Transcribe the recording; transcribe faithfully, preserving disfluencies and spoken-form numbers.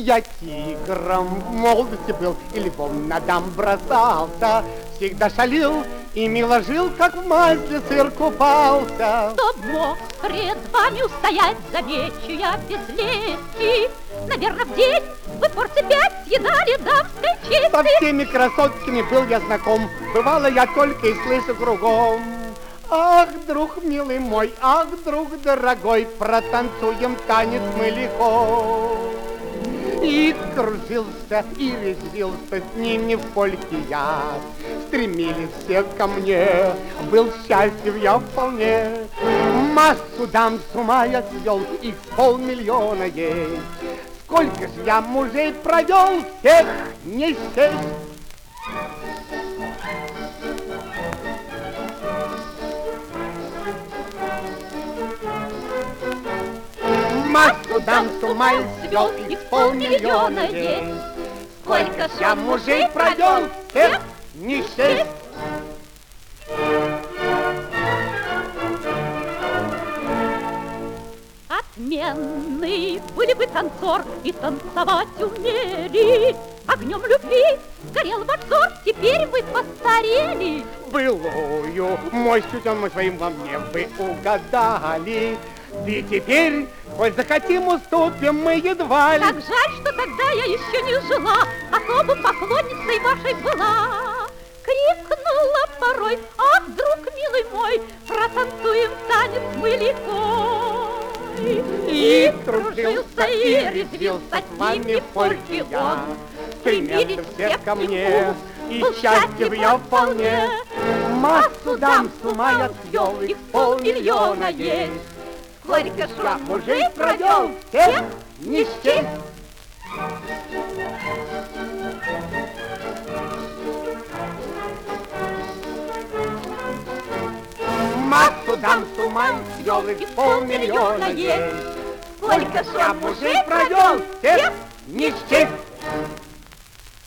Я тигром в молодости был, и львом на дам бросался, всегда шалил и мило жил, как в масле сыр купался. Кто мог пред вами устоять, замечу я без лести. Наверное, в день вы порции пять съедали дамской чести. Со всеми красотками был я знаком, бывало я только и слышу кругом. Ах, друг милый мой, ах, друг дорогой, протанцуем танец мы легко. И кружился, и резвился с ними в польке я. Стремились все ко мне, был счастлив я вполне. Массу дам с ума я свел, их полмиллиона есть. Сколько ж я мужей провел, всех не счесть. Массу дам с ума свел, их полмиллиона есть. Сколько ж я мужей провел, всех не счесть. Отменный были бы танцор и танцевать умели. Огнем любви горел ваш взор, теперь вы постарели. Былую мощь чутьем своим во мне вы угадали. И теперь, хоть захотим, уступим мы едва ли. Как жаль, что тогда я еще не жила, особо поклонницей вашей была. Крикнула порой: ах, друг милый мой, протанцуем танец мы легко. И кружился, и резвился с вами в польке я. Стремился все ко мне, и счастлив я вполне. Массу дам с ума я свел, их полмиллиона есть. Сколько ж я мужей провел, всех не счесть. Массу дам с ума свел, их полмиллиона есть. Сколько ж я мужей провел, всех не счесть.